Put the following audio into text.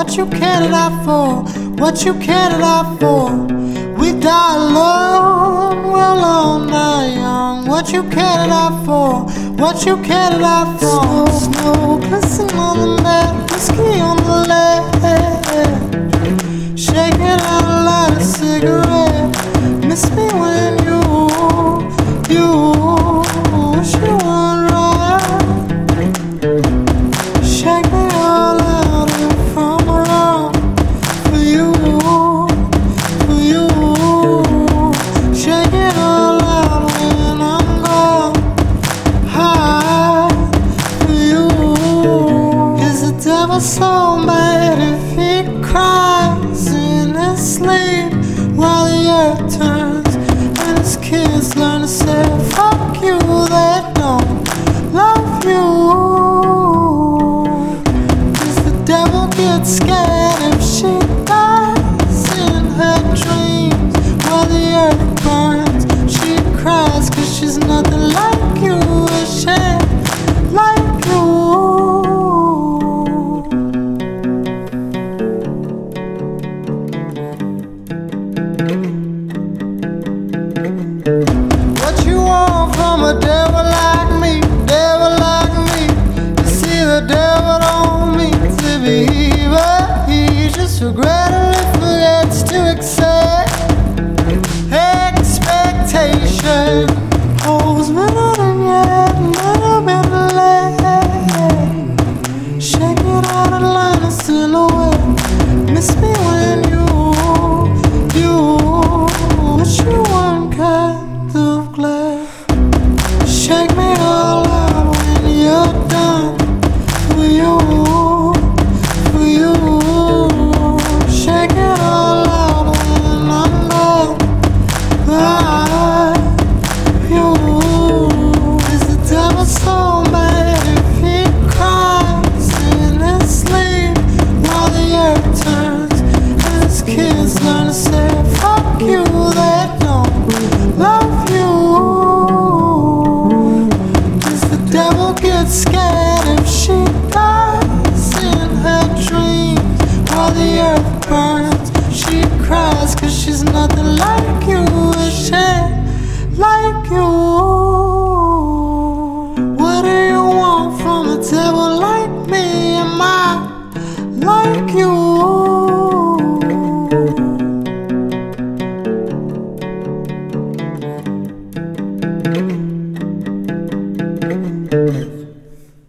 What you care to die for? What you care to die for? We die alone, we'll all die young. What you care to die for? What you care to die for? Snow glisten on the mat, whiskey on the left. Shaking out a light of cigarette. Miss me when you wish you weren't right. Shake me all out if I'm wrong. For you. Shake it all out when I'm gone. High for you. Is the devil so mad if he cries in his sleep while the earth turns and his kids learn to say fuck you? They don't love you. Does the devil get scared if she dies in her dreams while the earth burns? She cries 'cause she's nothing like you. Is she like you? What you want from a devil like me? Devil like me. You see the devil don't mean to be evil. He just regrettably forgets to accept expectation. Holes better than yet, never been delayed. Shake it out of line and still away. Miss me when you wish you weren't kind of glad. Shake me all out when you're done. For you. Shake it all out when I'm gone. You. Is the devil so mad if he cries in his sleep while the earth turns and his kids learn to say fuck you? They don't love you. Does the devil get scared if she dies in her dreams while the earth burns? She cries 'cause she's nothing like you. Is she like you? What do you want from a devil like me? Am I like you?